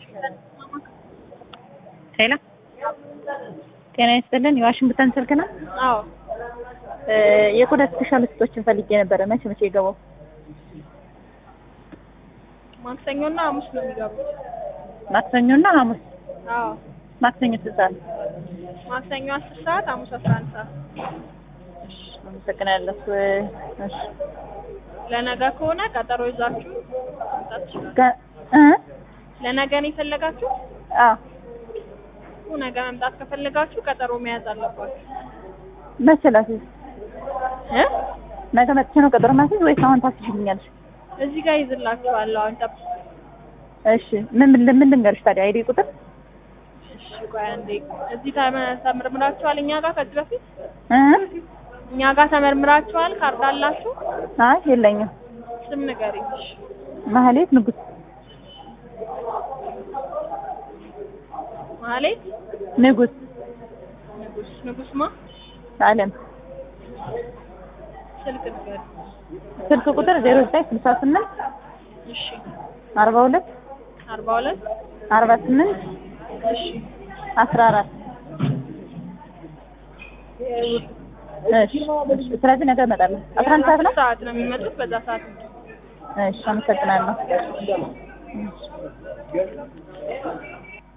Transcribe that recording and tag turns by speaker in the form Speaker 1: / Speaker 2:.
Speaker 1: ሄሎ ጤና ይስጥልን። የዋሽንግተን ስልክ ነው?
Speaker 2: አዎ።
Speaker 1: የቆዳ ስፔሻሊስቶችን ፈልጌ ነበረ። መቼ ይገባው?
Speaker 2: ማክሰኞና ሐሙስ ነው የሚገቡት።
Speaker 1: ማክሰኞና ሐሙስ?
Speaker 2: አዎ።
Speaker 1: ማክሰኞ ስንት ሰዓት?
Speaker 2: ማክሰኞ 10 ሰዓት፣ ሐሙስ 11 ሰዓት።
Speaker 1: እሺ፣ አመሰግናለሁ። እሺ፣
Speaker 2: ለነገ ከሆነ ቀጠሮ ይዛችሁ መምጣት ትችላላችሁ። ለነገ ነው የፈለጋችሁ?
Speaker 1: አዎ።
Speaker 2: ነገ መምጣት ከፈለጋችሁ ቀጠሮ መያዝ አለባችሁ።
Speaker 1: መቼ ላስይዝ? ነገ መጥቼ ነው ቀጠሮ ማስይዝ ወይስ አሁን ታስይዥልኛለሽ?
Speaker 2: እዚህ ጋር ይዝላችኋለሁ። አሁን ጠብቁ።
Speaker 1: እሺ፣ ምን ልንገርሽ ታዲያ? አይዲ ቁጥር?
Speaker 2: እሺ፣ ቆይ አንዴ። እዚህ ተመርምራችኋል እኛ ጋር ከዚህ በፊት? እኛ ጋር ተመርምራችኋል? ካርድ አላችሁ?
Speaker 1: አይ የለኝም።
Speaker 2: ስም ንገሪኝ።
Speaker 1: ማህሌት ንጉስ።
Speaker 2: ማህሌት
Speaker 1: ንጉስ።
Speaker 2: ንጉስ ማ?
Speaker 1: አለም።
Speaker 2: ስልክ ንገሪኝ።
Speaker 1: ስልክ ቁጥር 0968
Speaker 2: እሺ
Speaker 1: 42 48
Speaker 2: እሺ
Speaker 1: 14 እሺ። ስለዚህ ነገ እመጣለሁ። 11 ሰዓት ነው?
Speaker 2: ሰዓት ነው የሚመጡት። በዛ ሰዓት ነው።
Speaker 1: እሺ፣ አመሰግናለሁ።